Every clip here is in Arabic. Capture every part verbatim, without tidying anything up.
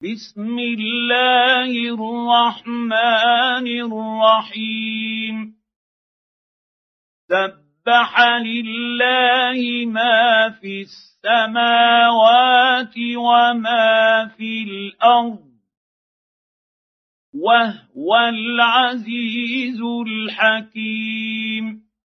بسم الله الرحمن الرحيم سبح لله ما في السماوات وما في الأرض وهو العزيز الحكيم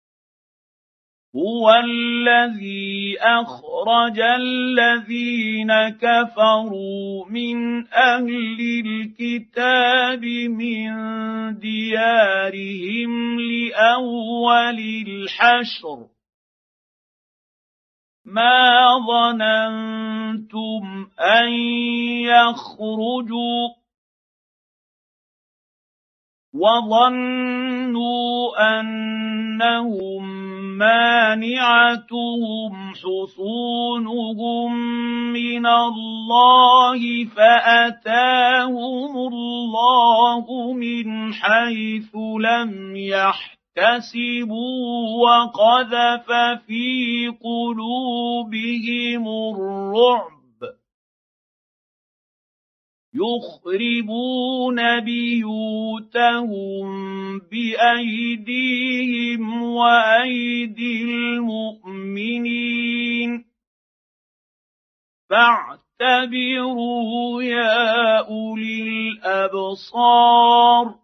هو الذي أخرج الذين كفروا من أهل الكتاب من ديارهم لأول الحشر ما ظننتم أن يخرجوا وظنوا أنهم مانعتهم حصونهم من الله فأتاهم الله من حيث لم يحتسبوا وقذف في قلوبهم الرعب يخربون بيوتهم بأيديهم وأيدي المؤمنين فاعتبروا يا أولي الأبصار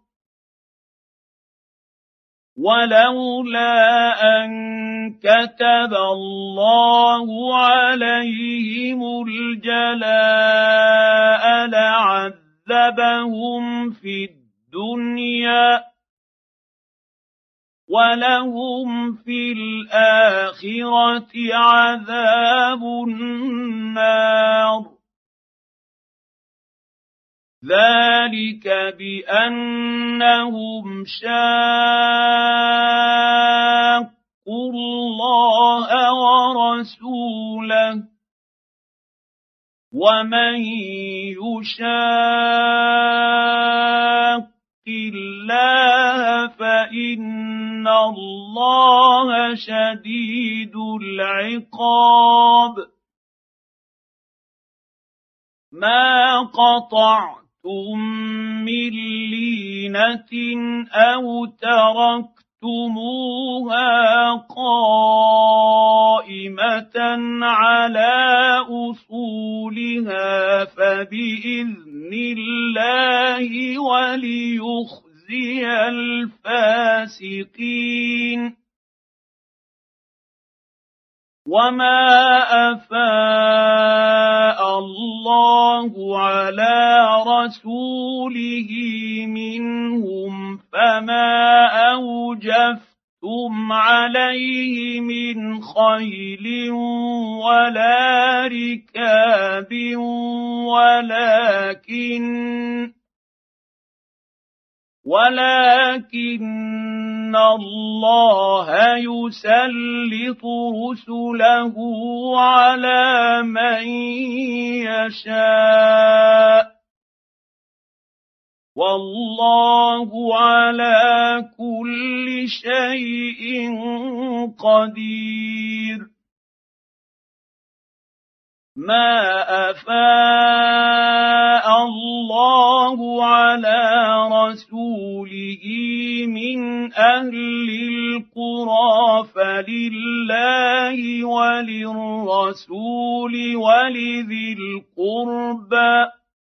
ولولا أن كتب الله عليهم الجلاء لعذبهم في الدنيا ولهم في الآخرة عذاب النار ذلك بأنهم شاقوا الله ورسوله ومن يشاق الله فإن الله شديد العقاب ما قطعتم من لينة أو تركتموها قائمة على أصولها فبإذن الله وليخزي الفاسقين وما أفاء الله على رسوله منهم فما أوجفتم عليه من خيل ولا ركاب ولكن ولكن الله يسلط رسله على من يشاء والله على كل شيء قدير ما أفاء الله على رسوله من أهل القرى فلله وللرسول ولذي القربى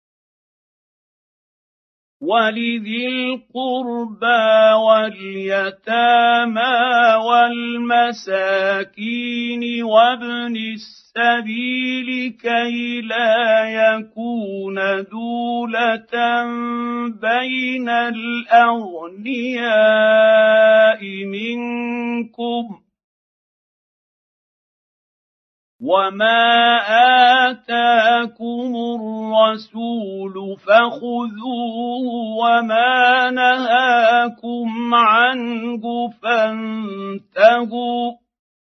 ولذي القربى واليتامى والمساكين وابن السبيل كي لا يكون دولة بين الأغنياء منكم وما آتاكم الرسول فخذوه وما نهاكم عنه فانتهوا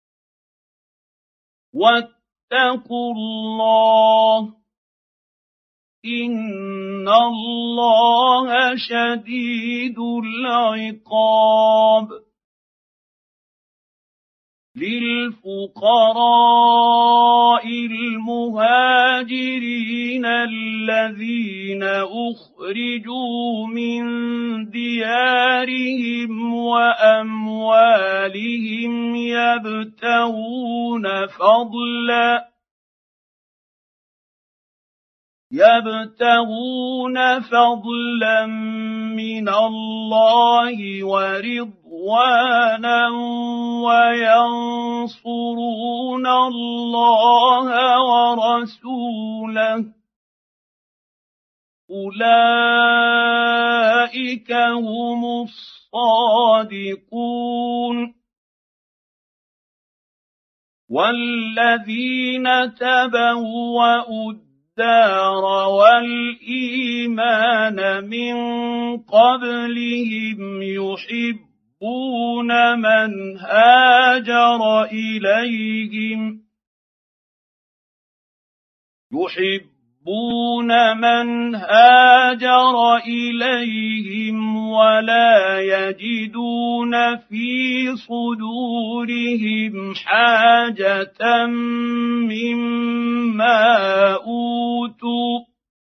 واتقوا الله إن الله شديد العقاب للفقراء المهاجرين الذين أخرجوا من ديارهم وأموالهم يبتغون فضلا يبتغون فضلا من الله ورضوانا وينصرون الله ورسوله أولئك هم الصادقون والذين تبوأوا الدار والإيمان من قبلهم يحبون من هاجر إليهم يحبون من هاجر إليهم ولا يجدون في صدورهم حاجة مما أوتوا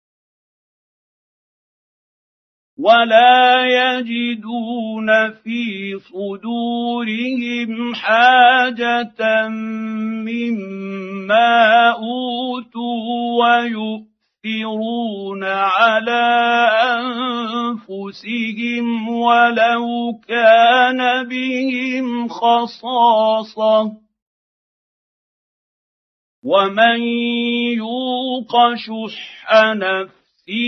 ولا يجدون في صدورهم حاجة مما أوتوا ويؤثرون على أنفسهم ولو كان بهم خصاصة ومن يوق شح نفسه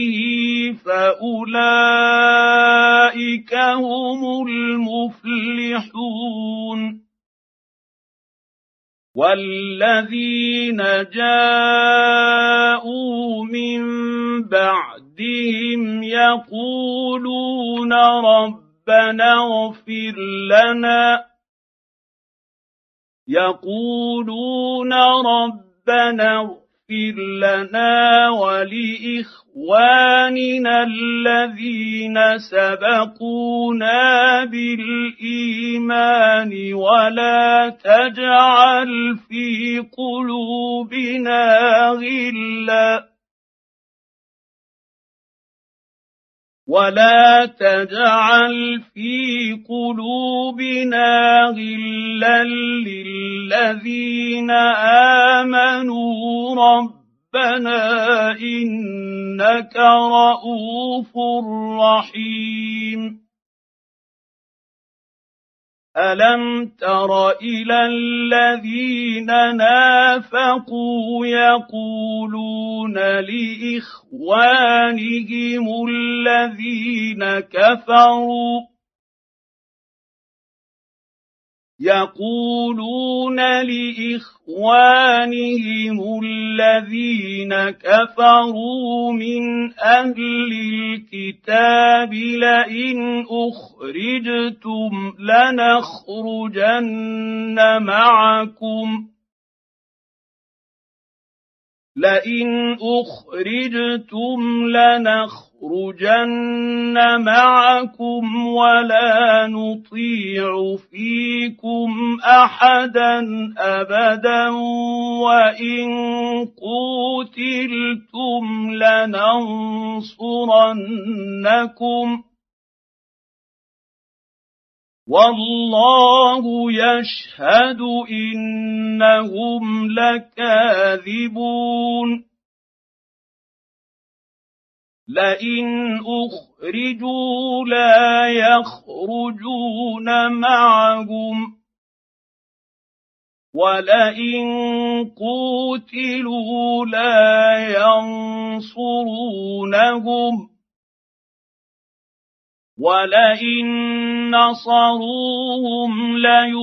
فأولئك هم المفلحون والذين جاءوا من بعدهم يقولون ربنا اغفر لنا يقولون ربنا اغفر لنا ولإخواننا الذين سبقونا بالإيمان ولا تجعل في قلوبنا غلا ولا تجعل في قلوبنا غلا للذين آمنوا ربنا إنك رءوف رحيم ألم تر إلى الذين نافقوا يقولون لإخوانهم الذين كفروا يقولون لإخوانهم الذين كفروا من أهل الكتاب لئن أخرجتم لنخرجن معكم لئن أخرجتم لنخرجن معكم ولا نطيع فيكم أحدا أبدا وإن قوتلتم لننصرنكم والله يشهد إنهم لكاذبون لئن أخرجوا لا يخرجون معهم ولئن قوتلوا لا ينصرونهم ولئن نصروهم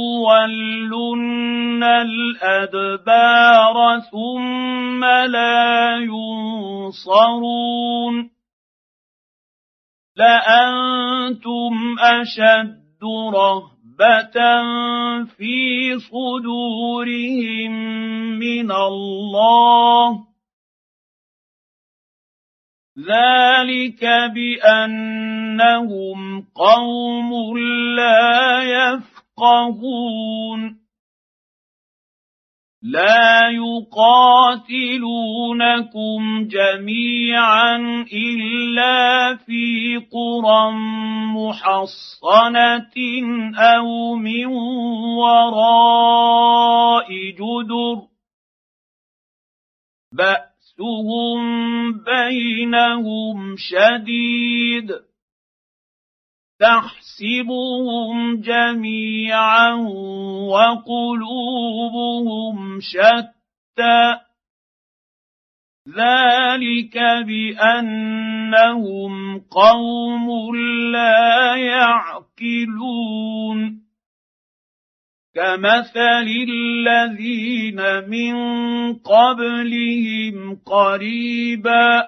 ليولن الأدبار ثم لا ينصرون لأنتم أشد رهبة في صدورهم من الله ذلك بأنهم قوم لا يفقهون لا يقاتلونكم جميعا إلا في قرى محصنة أو من وراء جدر بأسهم بينهم شديد تحسبهم جميعا وقلوبهم شتى ذلك بأنهم قوم لا يعقلون كمثل الذين من قبلهم قريبا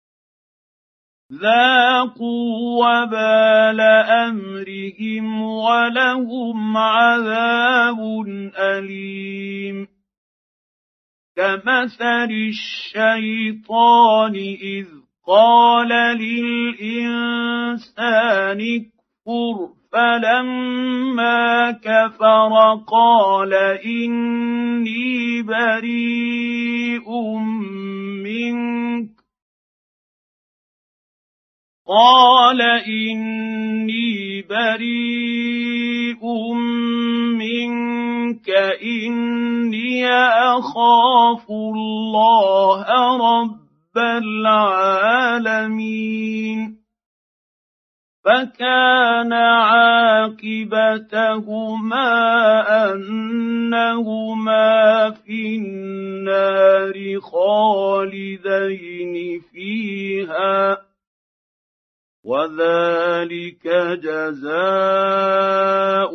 ذاقوا وبال أمرهم ولهم عذاب أليم كمثل الشيطان إذ قال للإنسان اكفر فلما كفر قال إني بريء منك قال إني بريء منك إني أخاف الله رب العالمين فكان عاقبتهما أنهما في النار خالدين فيها وذلك جزاء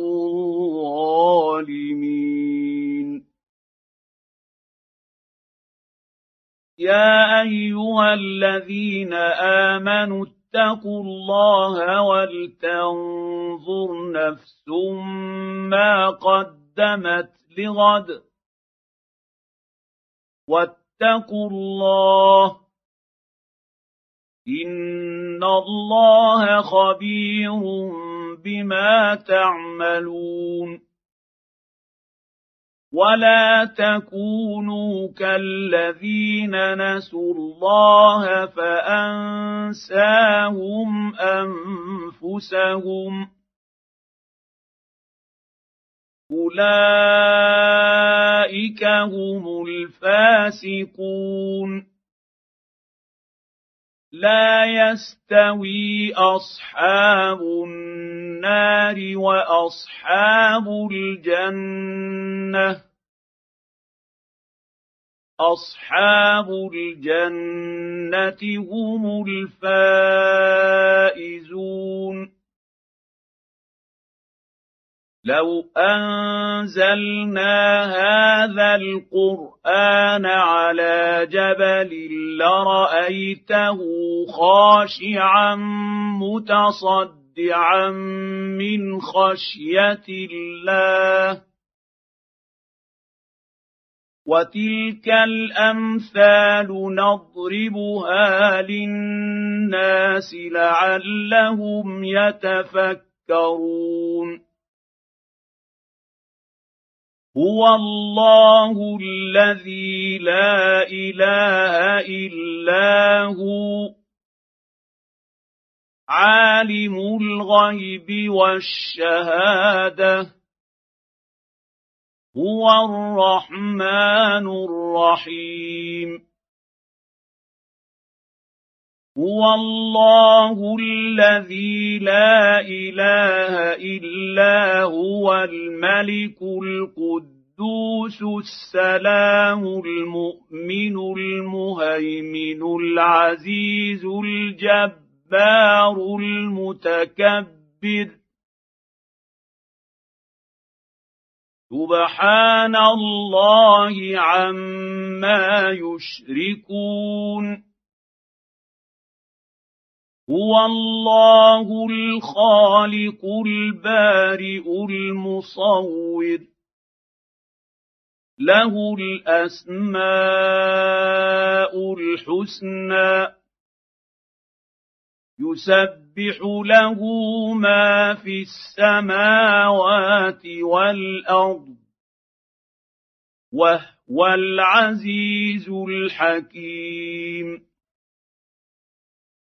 الظالمين يا أيها الذين آمنوا اتقوا الله ولتنظر نفس ما قدمت لغد واتقوا الله إن الله خبير بما تعملون ولا تكونوا كالذين نسوا الله فأنساهم أنفسهم أولئك هم الفاسقون لا يستوي أصحاب النار وأصحاب الجنة أصحاب الجنة هم الفائزون لو أنزلنا هذا القرآن على جبل لرأيته خاشعا متصدعا من خشية الله وتلك الأمثال نضربها للناس لعلهم يتفكرون هو الله الذي لا إله إلا هو عالم الغيب والشهادة هو الرحمن الرحيم هو الله الذي لا إله إلا هو الملك القدوس السلام المؤمن المهيمن العزيز الجبار المتكبر سبحان الله عما يشركون هو الله الخالق البارئ المصور له الأسماء الحسنى يسبح له ما في السماوات والأرض وهو العزيز الحكيم.